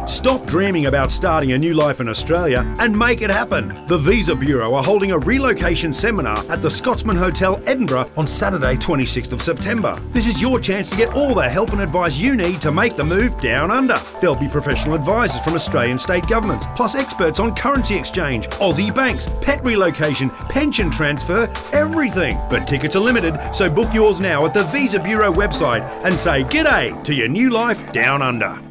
Stop dreaming about starting a new life in Australia and make it happen. The Visa Bureau are holding a relocation seminar at the Scotsman Hotel, Edinburgh on Saturday 26th of September. This is your chance to get all the help and advice you need to make the move down under. There'll be professional advisors from Australian state governments, plus experts on currency exchange, Aussie banks, pet relocation, pension transfer, everything. But tickets are limited, so book yours now at the Visa Bureau website and say g'day to your new life down under.